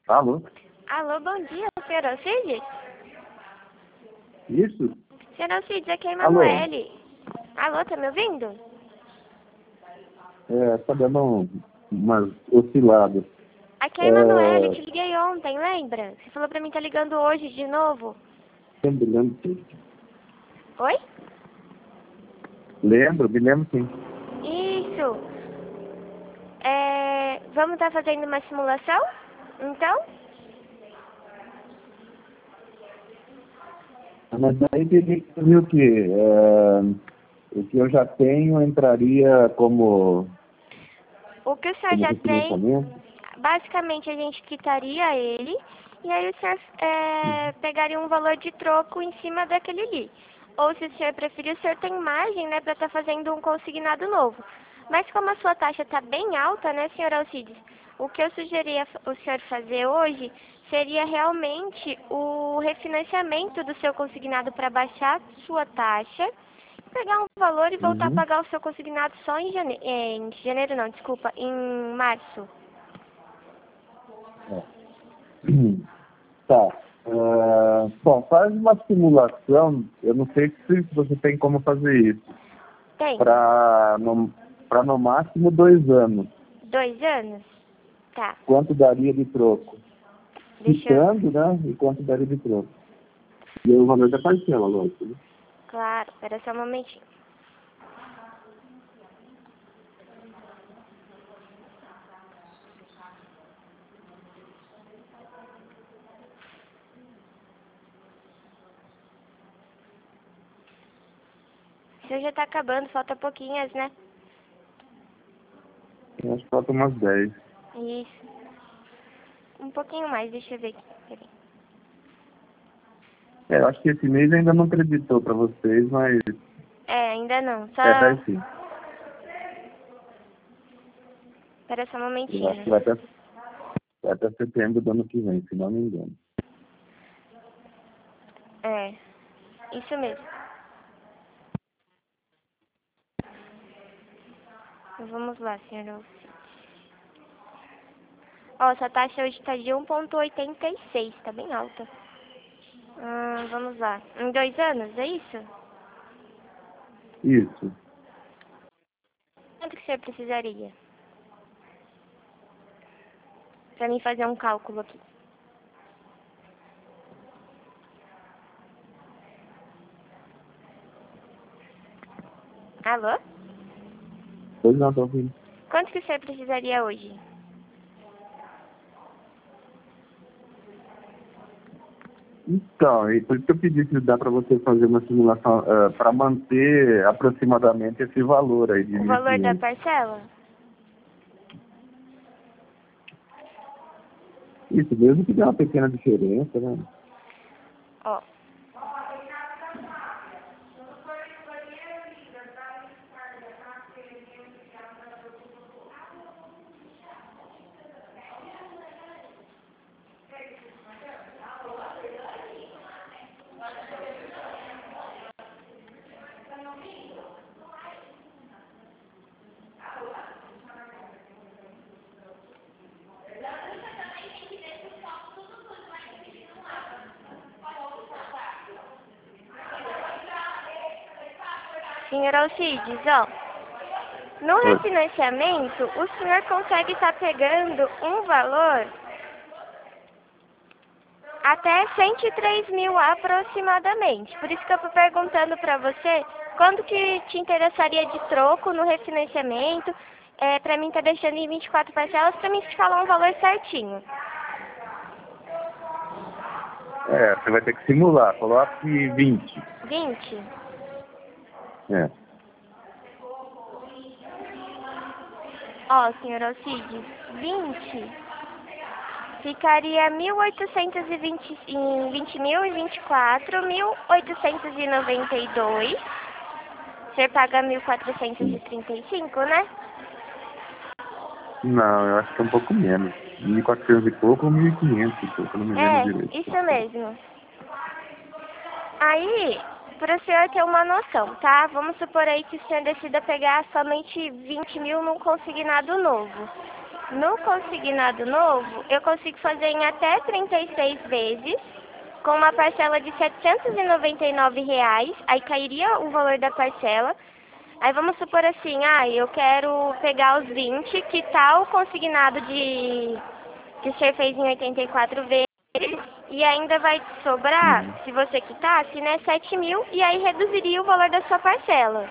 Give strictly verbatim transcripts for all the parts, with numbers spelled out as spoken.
Alô? Alô, bom dia, senhor Alcides? Isso? Senhor Alcides, aqui é a Alô? Emanuele. Alô, tá me ouvindo? É, tá dando um, umas osciladas. Aqui é a Emanuele, É, te liguei ontem, lembra? Você falou pra mim tá ligando hoje de novo. lembro, lembro sim. Oi? Lembro, me lembro sim. Isso. É, vamos estar fazendo uma simulação? Então? Mas aí teria que ver o quê? É, o que eu já tenho entraria como, O que o senhor como já tem, refinanciamento? basicamente a gente quitaria ele e aí o senhor é, pegaria um valor de troco em cima daquele ali. Ou se o senhor preferir, o senhor tem margem, né, para estar fazendo um consignado novo. Mas como a sua taxa está bem alta, né, senhor Alcides, o que eu sugeria o senhor fazer hoje seria realmente o refinanciamento do seu consignado para baixar sua taxa, pegar um valor e voltar a Uhum. pagar o seu consignado só em janeiro, em janeiro não, desculpa, em março. É. Tá. É, bom, faz uma simulação, eu não sei se você tem como fazer isso, Tem para no, para no máximo dois anos. dois anos? Tá, Quanto daria de troco? deixa eu... Quitando, né? E quanto daria de troco? E o valor da parcela, lógico. Né? Claro, espera só um momentinho. O senhor já tá acabando, falta pouquinhas, né? Eu acho que falta umas dez. Isso. Um pouquinho mais, deixa eu ver aqui. Peraí. É, eu acho que esse mês ainda não acreditou para vocês, mas É, ainda não, só... é, vai sim. Espera só um Eu acho momentinho. que vai até, vai até setembro do ano que vem, se não me engano. É, isso mesmo. Vamos lá, senhor. Ó, essa taxa hoje tá de um vírgula oitenta e seis, tá bem alta. Hum, vamos lá. Em dois anos, é isso? Isso. Quanto que o senhor precisaria? Pra mim fazer um cálculo aqui. Alô? Pois não, tô ouvindo. Quanto que o senhor precisaria hoje? Então, e por isso que eu pedi se dá para você fazer uma simulação para manter aproximadamente esse valor aí de O mil e valor da quinhentos. parcela? Isso, mesmo que dê uma pequena diferença, né? Ó. Senhor Alcides, ó. No Oi. refinanciamento, o senhor consegue estar pegando um valor até cento e três mil aproximadamente. Por isso que eu tô perguntando pra você quando que te interessaria de troco no refinanciamento. É, pra mim tá deixando em vinte e quatro parcelas pra mim te falar um valor certinho. É, você vai ter que simular, coloque vinte. vinte? É. Ó, senhor Alcides, vinte ficaria mil oitocentos e vinte em vinte mil e vinte e quatro, mil oitocentos e noventa e dois. Você paga mil quatrocentos e trinta e cinco, né? Não, eu acho que é um pouco menos. mil e quatrocentos e pouco ou mil e quinhentos e pouco, eu não me lembro É, direito. isso mesmo. Aí, para o senhor ter uma noção, tá? Vamos supor aí que o senhor decida pegar somente vinte mil num consignado novo. No consignado novo, eu consigo fazer em até trinta e seis vezes, com uma parcela de setecentos e noventa e nove reais, aí cairia o valor da parcela. Aí vamos supor assim, ah, eu quero pegar os vinte, quitar o consignado de que o senhor fez em oitenta e quatro vezes, e ainda vai sobrar, Uhum. se você quitasse, né, sete mil, e aí reduziria o valor da sua parcela.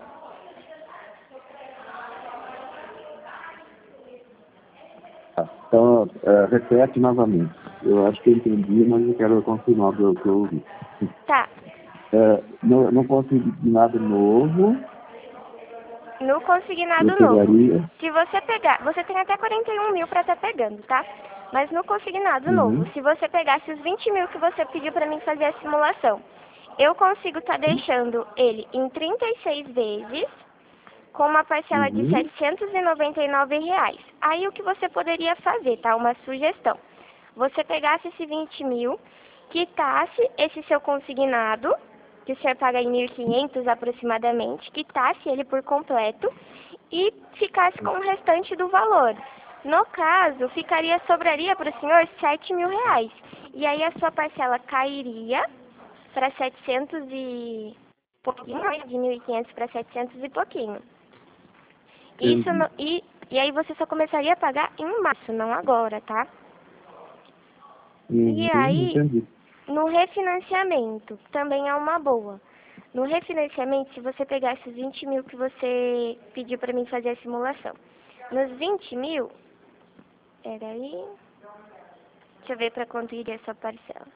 Tá. Então, é, repete novamente. Eu acho que eu entendi, mas eu quero confirmar o que eu ouvi. Tá. É, não, não consegui nada novo, No eu consignado novo, pegaria. se você pegar, você tem até quarenta e um mil para estar pegando, tá? Mas no consignado novo, Uhum. se você pegasse os vinte mil que você pediu para mim fazer a simulação, eu consigo estar deixando ele em trinta e seis vezes, com uma parcela de Uhum. setecentos e noventa e nove reais. Aí o que você poderia fazer, tá? Uma sugestão. Você pegasse esse vinte mil, quitasse esse seu consignado, que o senhor paga em mil e quinhentos aproximadamente, quitasse ele por completo e ficasse com o restante do valor. No caso, ficaria, sobraria para o senhor sete mil reais. E aí a sua parcela cairia para setecentos e pouquinho, né? De mil e quinhentos para setecentos e pouquinho. Isso Entendi. no, e, e aí você só começaria a pagar em março, não agora, tá? Uhum. E aí, Entendi. no refinanciamento, também é uma boa. No refinanciamento, se você pegasse os vinte mil que você pediu para mim fazer a simulação, nos vinte mil, peraí, deixa eu ver para quanto iria essa parcela.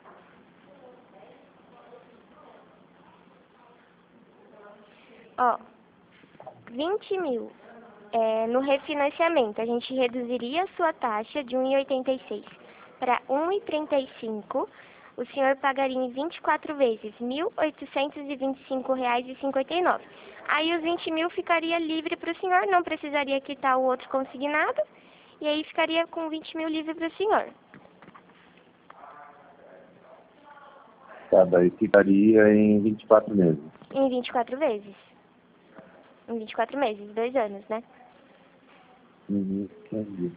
Ó, vinte mil. É, no refinanciamento, a gente reduziria a sua taxa de um vírgula oitenta e seis para um vírgula trinta e cinco. O senhor pagaria em vinte e quatro vezes mil oitocentos e vinte e cinco reais e cinquenta e nove. Aí os vinte mil ficaria livre para o senhor, não precisaria quitar o outro consignado, e aí ficaria com vinte mil livre para o senhor. Tá, daí ficaria em vinte e quatro meses. Em vinte e quatro vezes. Em vinte e quatro meses, dois anos, né? Uhum. Entendi.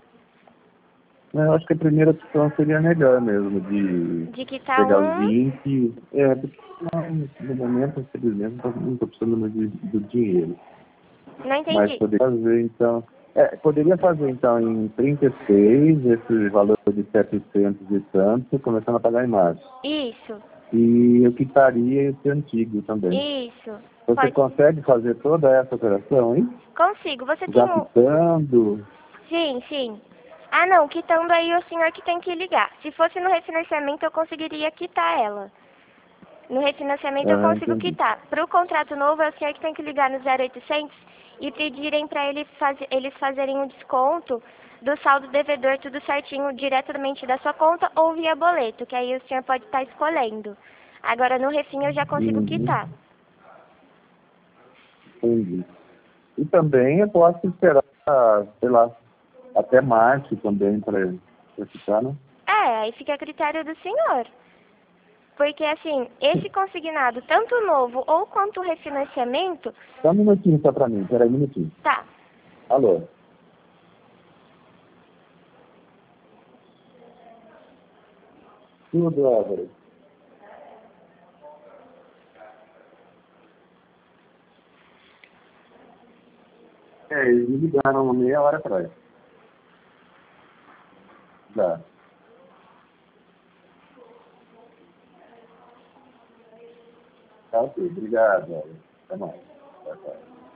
Eu acho que a primeira opção seria melhor mesmo, de De quitar pegar os um... vinte. É, porque não, no momento, infelizmente, não estou precisando mais de, do dinheiro. Não Mas entendi. poderia fazer, então... É, poderia fazer, então, em trinta e seis, esse valor de setecentos e tanto, começando a pagar em março. Isso, E eu quitaria esse antigo também. isso. Você Pode. consegue fazer toda essa operação, hein? Consigo. Você tem Já o... quitando? Sim, sim. Ah, não, quitando aí o senhor que tem que ligar. Se fosse no refinanciamento, eu conseguiria quitar ela. No refinanciamento eu Ah, consigo entendi. quitar. Para o contrato novo, é o senhor que tem que ligar no zero oitocentos e pedirem para ele faz... eles fazerem o desconto do saldo devedor, tudo certinho, diretamente da sua conta ou via boleto, que aí o senhor pode estar escolhendo. Agora, no refim, eu já consigo Uhum, quitar. entendi. E também eu posso esperar, sei lá, até março também para ficar, né? É, aí fica a critério do senhor. Porque, assim, esse consignado, tanto novo ou quanto o refinanciamento, Só um minutinho só para mim, peraí um minutinho. tá. Alô? Tudo, Álvaro. É, eles me ligaram uma meia hora atrás. Já. Tá ok, obrigado, Álvaro. Até mais. Tchau, tchau.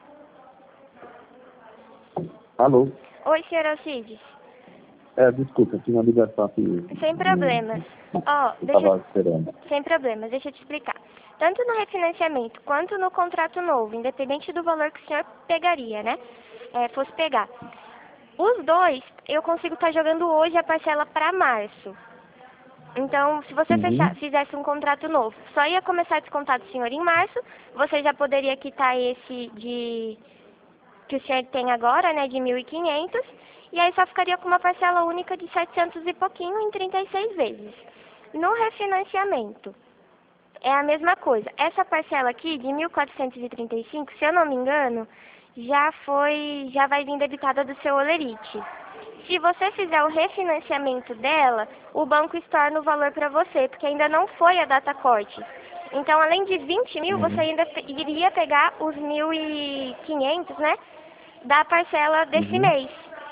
Alô? Oi, senhor Alcides. É, desculpa, tinha uma ligação aqui. Sem problemas. Ó, Eu deixa... estava esperando. Sem problemas, deixa eu te explicar. Tanto no refinanciamento quanto no contrato novo, independente do valor que o senhor pegaria, né? É, fosse pegar. Os dois, eu consigo estar jogando hoje a parcela para março. Então, se você Uhum. fechar, fizesse um contrato novo, só ia começar a descontar do senhor em março, você já poderia quitar esse de que o senhor tem agora, né, de mil e quinhentos, e aí só ficaria com uma parcela única de setecentos e pouquinho em trinta e seis vezes. No refinanciamento, é a mesma coisa. Essa parcela aqui de mil quatrocentos e trinta e cinco, se eu não me engano, já foi, já vai vir debitada do seu Olerite. Se você fizer o refinanciamento dela, o banco estorna o valor para você, porque ainda não foi a data corte. Então, além de vinte mil, você ainda iria pegar os mil e quinhentos, né, da parcela desse Uhum. mês.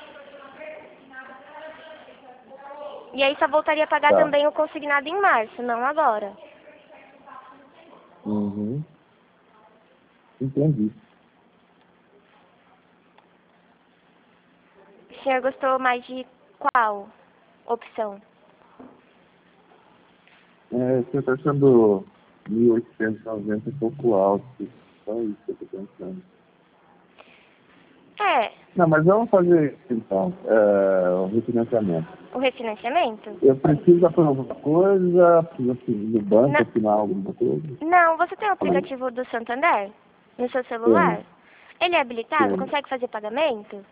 E aí só voltaria a pagar Tá. também o consignado em março, não agora. Uhum. Entendi. O senhor gostou mais de qual opção? É, você está achando mil oitocentos e noventa um pouco alto. Só isso que eu estou pensando. É, Não, mas vamos fazer isso então, é, o refinanciamento. o refinanciamento? Eu preciso aprovar alguma coisa, preciso assim, do banco Não. assinar alguma coisa. Não, você tem o aplicativo do Santander no seu celular? Tenho, Ele é habilitado? tenho. Consegue fazer pagamento?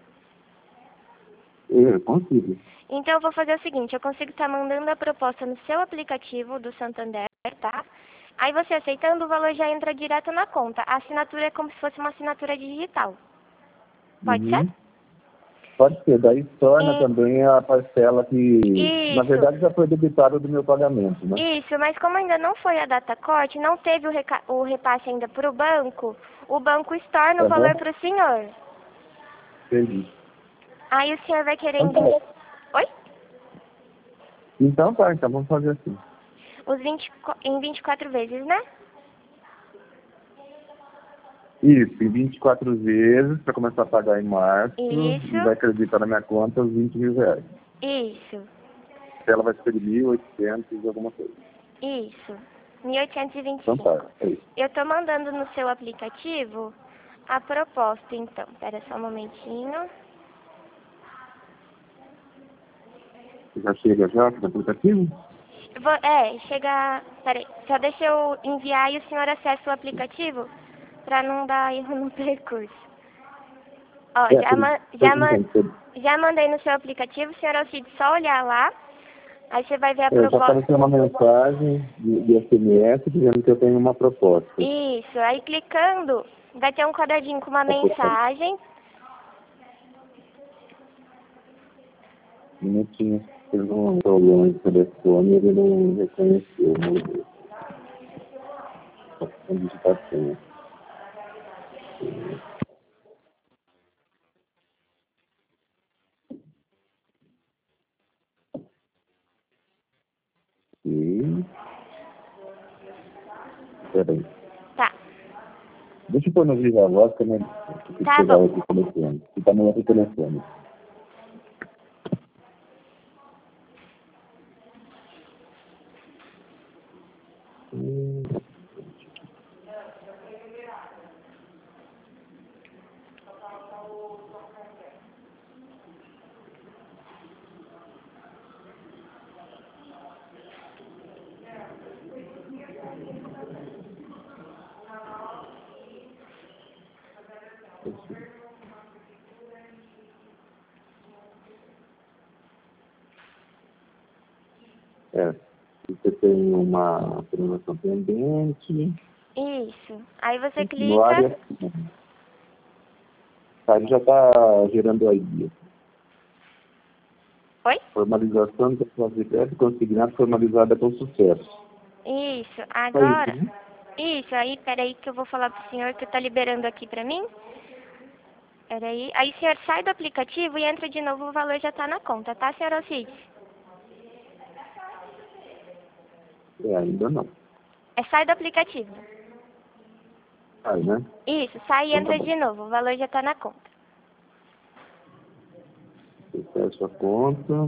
Eu consigo. Então eu vou fazer o seguinte, eu consigo estar mandando a proposta no seu aplicativo do Santander, tá? Aí você aceitando, o valor já entra direto na conta. A assinatura é como se fosse uma assinatura digital. Pode ser? Uhum. Pode ser, daí torna E- também a parcela que, na Isso. verdade, já foi debitada do meu pagamento, né? Isso, mas como ainda não foi a data corte, não teve o, reca- o repasse ainda para o banco, o banco estorna o Aham. valor para o senhor. Entendi. Aí o senhor vai querer... Então envi- tá. Oi? Então tá, então vamos fazer assim. Os vinte, co- em vinte e quatro vezes, né? Isso, em vinte e quatro vezes, para começar a pagar em março, Isso. e vai acreditar na minha conta os vinte mil reais. Isso, Ela vai ser de mil e oitocentos e alguma coisa. isso. mil oitocentos e vinte e Então cinco. tá, é isso. Eu tô mandando no seu aplicativo a proposta, então. Espera só um momentinho. Já chega já no aplicativo? Vou, é, chega... Peraí, só deixa eu enviar e o senhor acessa o aplicativo pra não dar erro no percurso. Ó, É, já, por ma isso. já, ma Então, já mandei no seu aplicativo, senhor Alcide, só olhar lá. Aí você vai ver a eu já proposta. apareceu uma mensagem de, de S M S dizendo que eu tenho uma proposta. Isso, aí clicando, vai ter um quadradinho com uma mensagem. Um minutinho, eu não estou longe do telefone, ele não reconheceu, meu Deus. A digitação. E... Peraí. Tá, Deixa eu pôr no viva voz, que eu não preciso tá pegar bom. outro telefone. Que tá no outro telefone. Hum, É, você tem uma programação pendente. Isso. Aí você No área, clica. aí já está gerando a I D. Oi? Formalização da sua de crédito consignado formalizada com sucesso. Isso. Só isso, Agora. né? Isso, aí, peraí que eu vou falar pro senhor que tá liberando aqui pra mim. Peraí. Aí o senhor sai do aplicativo e entra de novo, o valor já tá na conta, tá, senhor Alcides? É, ainda não. É sai do aplicativo. Aí, né? Isso, sai e Então tá entra bom. de novo, o valor já tá na conta. Eu fecho a conta.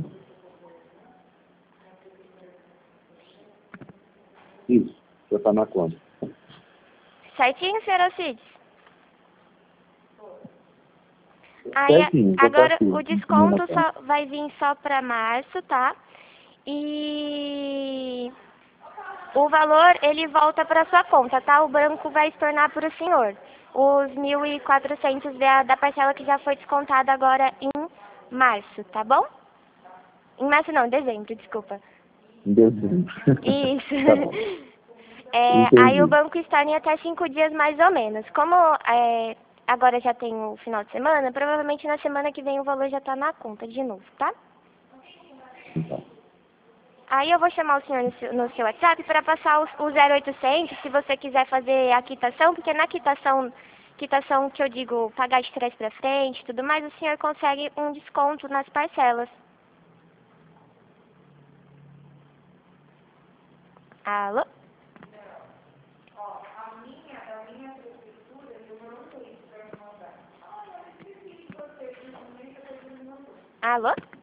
Isso, já está na conta. Certinho, senhor Alcides? Aí, Certinho, já agora tá aqui. o desconto só vai vir só para março, tá? E o valor, ele volta para sua conta, tá? O banco vai estornar para o senhor os mil e quatrocentos da, da parcela que já foi descontada agora em março, tá bom? Em março não, em dezembro, desculpa. Em dezembro. Isso. Tá bom. É, Entendi. aí o banco estorna em até cinco dias mais ou menos. Como é, agora já tem o final de semana, provavelmente na semana que vem o valor já está na conta de novo, tá? Então, Aí eu vou chamar o senhor no seu, no seu WhatsApp para passar o, o zero oitocentos, se você quiser fazer a quitação, porque na quitação, quitação que eu digo pagar de trás para frente e tudo mais, o senhor consegue um desconto nas parcelas. Alô? Alô?